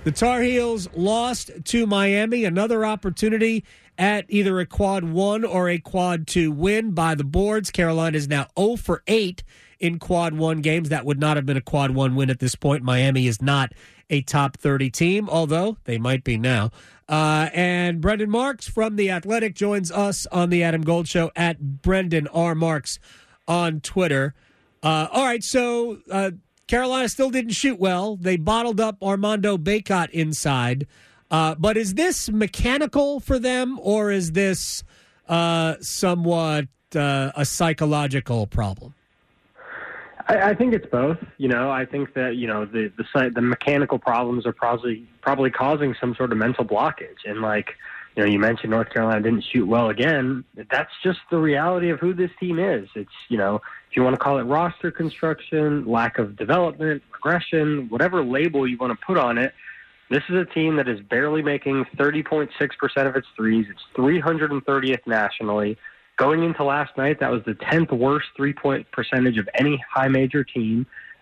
The Tar Heels lost to Miami. Another opportunity at either a quad 1 or a quad 2 win by the boards. Carolina is now 0 for 8 in quad 1 games. That would not have been a quad 1 win at this point. Miami is not a top 30 team, although they might be now. And Brendan Marks from The Athletic joins us on the Adam Gold Show at Brendan R. Marks on Twitter. All right, so Carolina still didn't shoot well. They bottled up Armando Bacot inside. But is this mechanical for them, or is this somewhat a psychological problem? I think it's both. I think that the mechanical problems are probably causing some sort of mental blockage. And you mentioned North Carolina didn't shoot well again. That's just the reality of who this team is. It's if you want to call it roster construction, lack of development, regression, whatever label you want to put on it. This is a team that is barely making 30.6% of its threes. It's 330th nationally. Going into last night, that was the 10th worst three-point percentage of any high major team.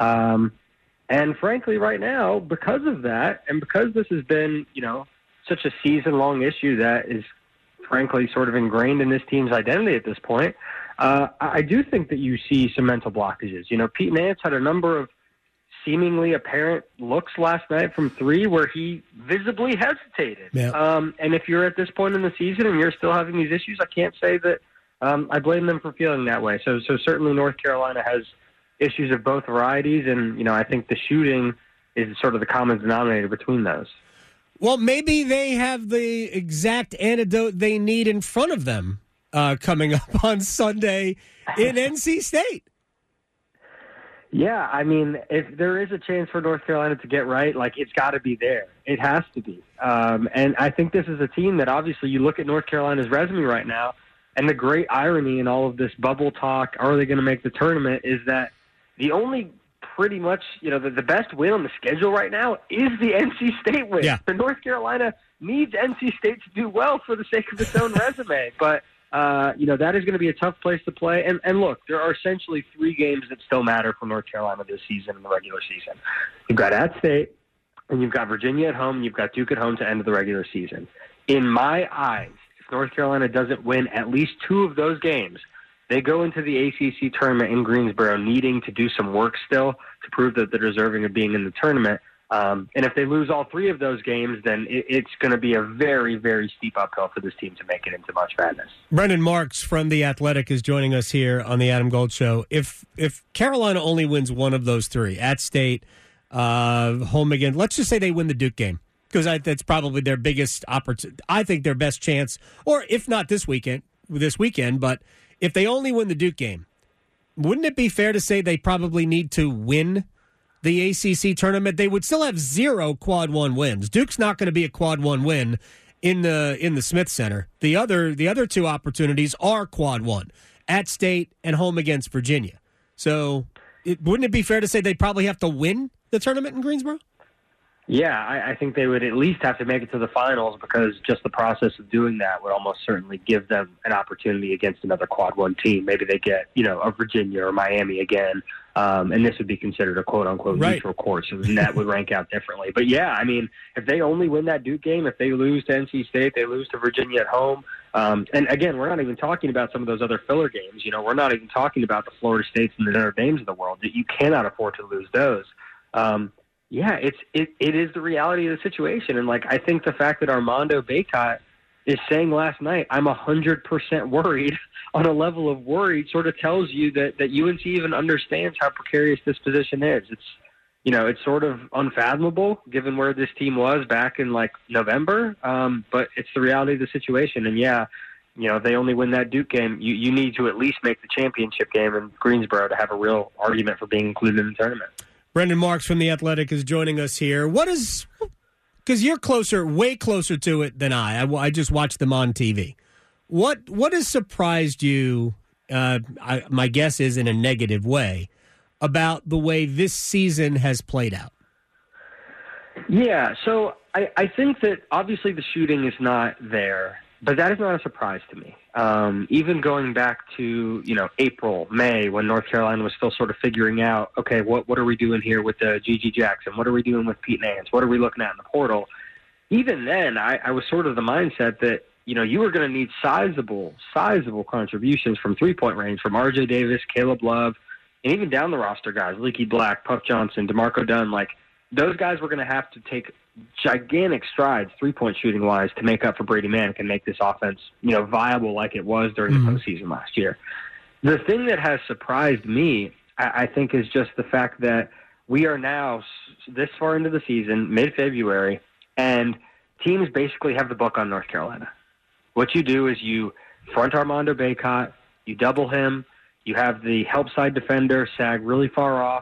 And frankly, right now, because of that, and because this has been, such a season-long issue that is, frankly, sort of ingrained in this team's identity at this point, I do think that you see some mental blockages. Pete Nance had a number of seemingly apparent looks last night from three where he visibly hesitated. Yep. And if you're at this point in the season and you're still having these issues, I can't say that I blame them for feeling that way. So certainly North Carolina has issues of both varieties, and I think the shooting is sort of the common denominator between those. Well, maybe they have the exact antidote they need in front of them coming up on Sunday in NC State. Yeah, if there is a chance for North Carolina to get right, it's got to be there. It has to be. And I think this is a team that obviously you look at North Carolina's resume right now, and the great irony in all of this bubble talk, are they going to make the tournament, is that the only pretty much, the best win on the schedule right now is the NC State win. Yeah. So North Carolina needs NC State to do well for the sake of its own resume. But, that is going to be a tough place to play. And look, there are essentially 3 games that still matter for North Carolina this season in the regular season. You've got at State, and you've got Virginia at home, and you've got Duke at home to end of the regular season. In my eyes, if North Carolina doesn't win at least 2 of those games, they go into the ACC tournament in Greensboro needing to do some work still to prove that they're deserving of being in the tournament. And if they lose all 3 of those games, then it's going to be a very, very steep uphill for this team to make it into March Madness. Brendan Marks from The Athletic is joining us here on the Adam Gold Show. If Carolina only wins one of those 3, at State, home again, let's just say they win the Duke game, because that's probably their biggest opportunity. I think their best chance, or if not this weekend, but if they only win the Duke game, wouldn't it be fair to say they probably need to win the ACC tournament? They would still have 0 quad 1 wins. Duke's not going to be a quad 1 win in the Smith Center. The other 2 opportunities are quad 1, at State and home against Virginia. So wouldn't it be fair to say they probably have to win the tournament in Greensboro? Yeah, I think they would at least have to make it to the finals, because just the process of doing that would almost certainly give them an opportunity against another quad 1 team. Maybe they get, a Virginia or Miami again, and this would be considered a quote-unquote neutral court, so that would rank out differently. But yeah, if they only win that Duke game, if they lose to NC State, they lose to Virginia at home, and again, we're not even talking about some of those other filler games. We're not even talking about the Florida States and the Notre Dames of the world. You cannot afford to lose those. Yeah, it is the reality of the situation. And, I think the fact that Armando Bacot is saying last night, I'm 100% worried, on a level of worried, sort of tells you that UNC even understands how precarious this position is. It's sort of unfathomable given where this team was back in, November, but it's the reality of the situation. And, yeah, if they only win that Duke game, you need to at least make the championship game in Greensboro to have a real argument for being included in the tournament. Brendan Marks from The Athletic is joining us here. Because you're way closer to it than I just watched them on TV. What has surprised you, my guess is in a negative way, about the way this season has played out? Yeah, so I think that obviously the shooting is not there. But that is not a surprise to me. Even going back to, April, May, when North Carolina was still sort of figuring out, okay, what are we doing here with G.G. Jackson? What are we doing with Pete Nance? What are we looking at in the portal? Even then, I was sort of the mindset that, you were going to need sizable contributions from three-point range from R.J. Davis, Caleb Love, and even down the roster guys, Leaky Black, Puff Johnson, DeMarco Dunn. Like, those guys were going to have to take gigantic strides three-point shooting-wise to make up for Brady Manek and make this offense, viable like it was during the postseason last year. The thing that has surprised me, I think, is just the fact that we are now this far into the season, mid-February, and teams basically have the book on North Carolina. What you do is you front Armando Bacot, you double him, you have the help side defender sag really far off.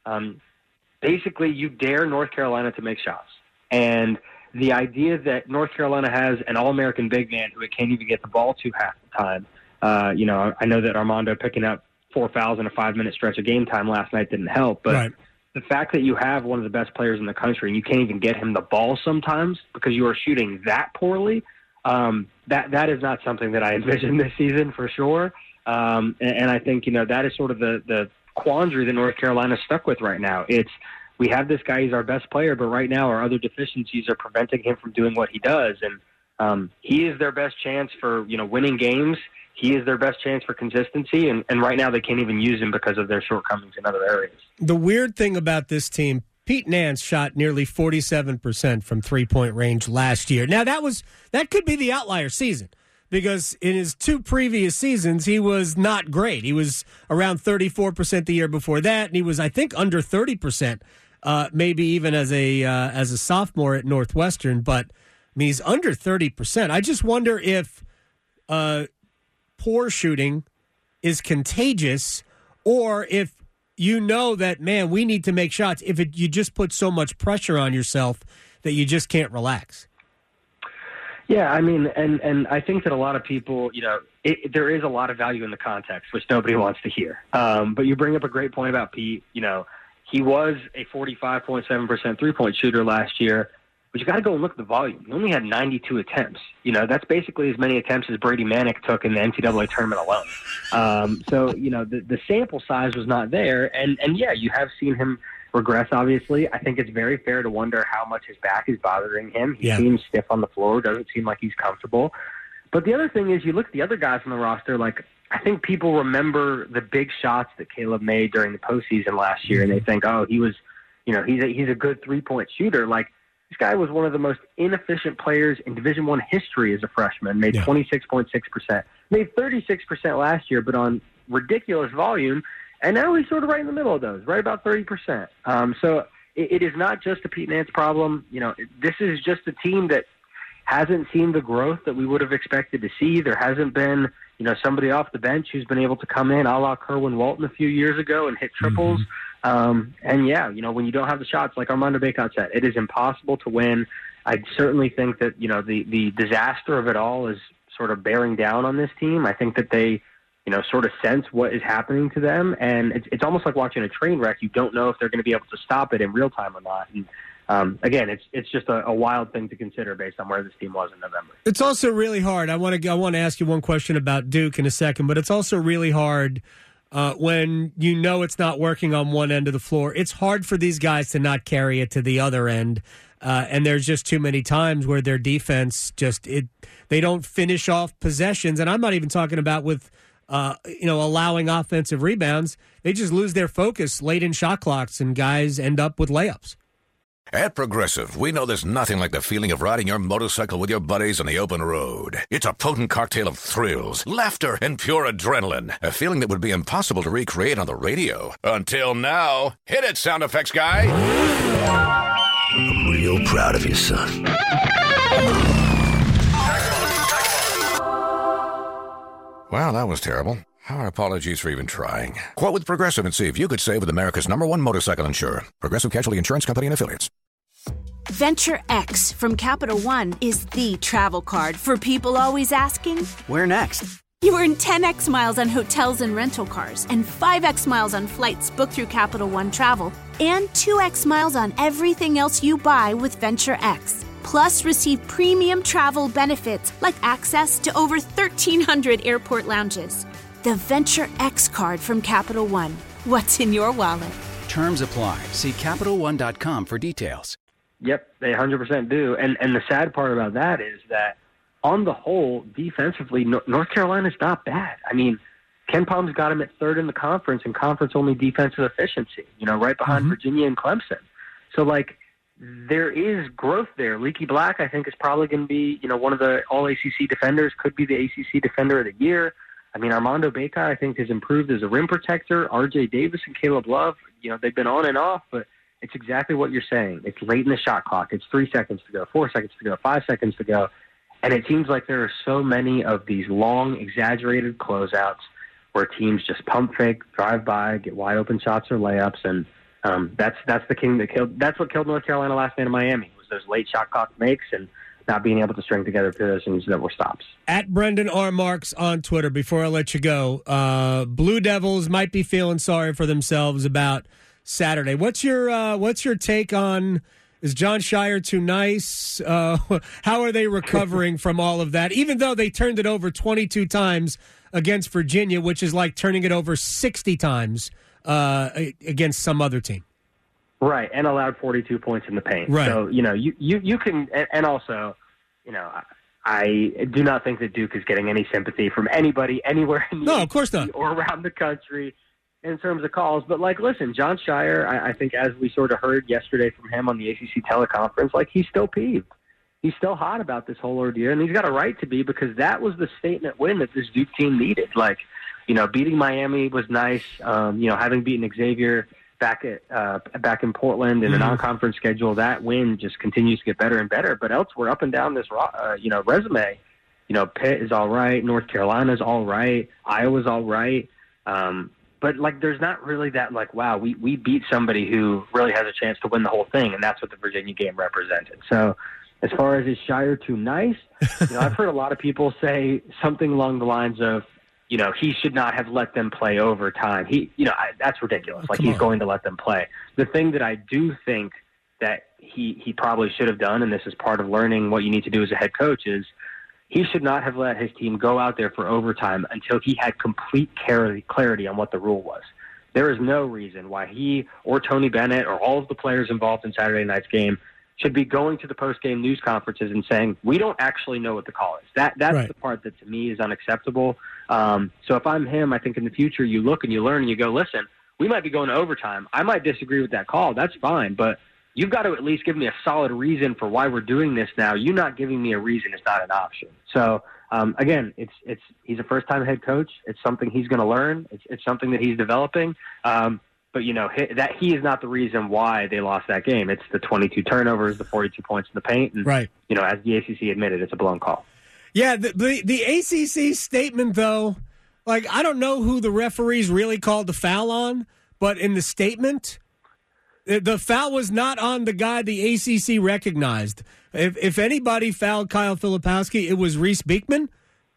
Basically, you dare North Carolina to make shots. And the idea that North Carolina has an All-American big man who it can't even get the ball to half the time. I know that Armando picking up 4 fouls in a 5-minute stretch of game time last night didn't help. But right. The fact that you have one of the best players in the country and you can't even get him the ball sometimes because you are shooting that poorly, that is not something that I envision this season for sure. And I think, that is sort of the quandary that North Carolina is stuck with right now. We have this guy, he's our best player, but right now our other deficiencies are preventing him from doing what he does. And he is their best chance for, winning games. He is their best chance for consistency. And right now they can't even use him because of their shortcomings in other areas. The weird thing about this team, Pete Nance shot nearly 47% from three-point range last year. Now, that could be the outlier season because in his 2 previous seasons, he was not great. He was around 34% the year before that, and he was, I think, under 30%. Maybe even as a sophomore at Northwestern, but I mean he's under 30%. I just wonder if poor shooting is contagious, or if that man, we need to make shots. If you just put so much pressure on yourself that you just can't relax. Yeah, I mean, and I think that a lot of people, there is a lot of value in the context, which nobody wants to hear. But you bring up a great point about Pete. He was a 45.7% three-point shooter last year, but you got to go and look at the volume. He only had 92 attempts. That's basically as many attempts as Brady Manek took in the NCAA tournament alone. So, the sample size was not there. And yeah, you have seen him regress, obviously. I think it's very fair to wonder how much his back is bothering him. He seems stiff on the floor, doesn't seem like he's comfortable. But the other thing is you look at the other guys on the roster, like I think people remember the big shots that Caleb made during the postseason last year, and they think, oh, he was, he's a good three-point shooter. Like, this guy was one of the most inefficient players in Division I history as a freshman, made 26.6%, made 36% last year, but on ridiculous volume, and now he's sort of right in the middle of those, right about 30%. So it is not just a Pete Nance problem. This is just a team that hasn't seen the growth that we would have expected to see. There hasn't been, somebody off the bench who's been able to come in a la Kerwin Walton a few years ago and hit triples. And when you don't have the shots, like Armando Bacot said, it is impossible to win. I certainly think that, the disaster of it all is sort of bearing down on this team. I think that they, sort of sense what is happening to them. And it's almost like watching a train wreck. You don't know if they're going to be able to stop it in real time or not. And, again, it's just a wild thing to consider based on where this team was in November. It's also really hard. I want to ask you one question about Duke in a second, but it's also really hard when it's not working on one end of the floor. It's hard for these guys to not carry it to the other end, and there's just too many times where their defense they don't finish off possessions, and I'm not even talking about with allowing offensive rebounds. They just lose their focus late in shot clocks, and guys end up with layups. At Progressive, we know there's nothing like the feeling of riding your motorcycle with your buddies on the open road. It's a potent cocktail of thrills, laughter, and pure adrenaline. A feeling that would be impossible to recreate on the radio. Until now. Hit it, sound effects guy. I'm real proud of you, son. Wow, that was terrible. Our apologies for even trying. Quote with Progressive and see if you could save with America's #1 motorcycle insurer. Progressive Casualty Insurance Company and Affiliates. Venture X from Capital One is the travel card for people always asking, where next? You earn 10x miles on hotels and rental cars, and 5x miles on flights booked through Capital One Travel, and 2x miles on everything else you buy with Venture X. Plus, receive premium travel benefits like access to over 1,300 airport lounges. The Venture X card from Capital One. What's in your wallet? Terms apply. See CapitalOne.com for details. Yep, they 100% do. And the sad part about that is that on the whole, defensively, North Carolina's not bad. I mean, Ken Palm's got him at third in the conference in conference-only defensive efficiency, right behind Virginia and Clemson. So, there is growth there. Leaky Black, I think, is probably going to be, one of the all-ACC defenders, could be the ACC Defender of the Year. I mean, Armando Bacot, I think, has improved as a rim protector. RJ Davis and Caleb Love, they've been on and off, but it's exactly what you're saying. It's late in the shot clock. It's 3 seconds to go, 4 seconds to go, 5 seconds to go. And it seems like there are so many of these long, exaggerated closeouts where teams just pump fake, drive by, get wide open shots or layups, and that's the king that killed. That's what killed North Carolina last night in Miami, was those late shot clock makes and not being able to string together positions that were stops. At Brendan R. Marks on Twitter, before I let you go, Blue Devils might be feeling sorry for themselves about Saturday. What's your take on, is Jon Scheyer too nice? How are they recovering from all of that? Even though they turned it over 22 times against Virginia, which is like turning it over 60 times against some other team. Right, and allowed 42 points in the paint. Right. So, you can, and also, I do not think that Duke is getting any sympathy from anybody anywhere in the of course not, or around the country in terms of calls. But, listen, Jon Scheyer, I think as we sort of heard yesterday from him on the ACC teleconference, he's still peeved. He's still hot about this whole ordeal, and he's got a right to be, because that was the statement win that this Duke team needed. Beating Miami was nice. Having beaten Xavier back in Portland in a non-conference schedule, that win just continues to get better and better. But elsewhere, up and down this resume, Pitt is all right, North Carolina's all right, Iowa's all right. But there's not really that wow, we beat somebody who really has a chance to win the whole thing, and that's what the Virginia game represented. So as far as is Scheyer too nice, I've heard a lot of people say something along the lines of, he should not have let them play overtime. That's ridiculous. He's going to let them play. The thing that I do think that he probably should have done, and this is part of learning what you need to do as a head coach, is he should not have let his team go out there for overtime until he had complete clarity on what the rule was. There is no reason why he or Tony Bennett or all of the players involved in Saturday night's game should be going to the post-game news conferences and saying, we don't actually know what the call is. That's right. The part that to me is unacceptable. So if I'm him, I think in the future you look and you learn and you go, listen, we might be going to overtime. I might disagree with that call. That's fine. But you've got to at least give me a solid reason for why we're doing this now. You not giving me a reason is not an option. So, again, he's a first-time head coach. It's something he's going to learn. It's something that he's developing. But, that he is not the reason why they lost that game. It's the 22 turnovers, the 42 points in the paint. And, right. As the ACC admitted, it's a blown call. Yeah, the ACC statement, though, I don't know who the referees really called the foul on, but in the statement, the foul was not on the guy the ACC recognized. If anybody fouled Kyle Filipowski, it was Reese Beekman.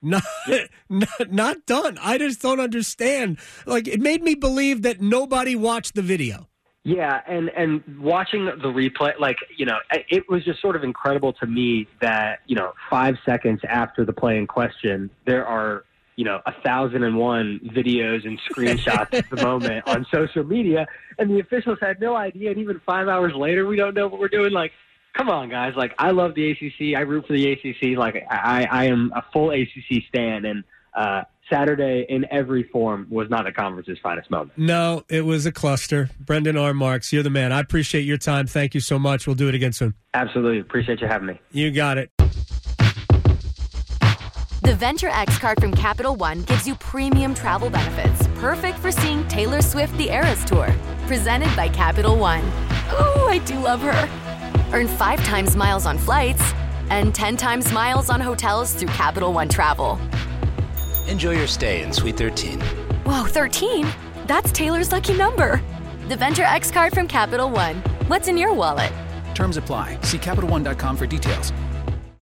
Not done. I just don't understand. It made me believe that nobody watched the video. Yeah, and watching the replay, it was just sort of incredible to me that, 5 seconds after the play in question, there are, 1,001 videos and screenshots at the moment on social media, and the officials had no idea, and even 5 hours later, we don't know what we're doing. Come on, guys. I love the ACC. I root for the ACC. I am a full ACC stan, and Saturday in every form was not the conference's finest moment. No, it was a cluster. Brendan R. Marks, you're the man. I appreciate your time. Thank you so much. We'll do it again soon. Absolutely. Appreciate you having me. You got it. The Venture X card from Capital One gives you premium travel benefits, perfect for seeing Taylor Swift the Eras Tour. Presented by Capital One. Ooh, I do love her. Earn 5 times miles on flights and 10 times miles on hotels through Capital One Travel. Enjoy your stay in Suite 13. Whoa, 13? That's Taylor's lucky number. The Venture X card from Capital One. What's in your wallet? Terms apply. See CapitalOne.com for details.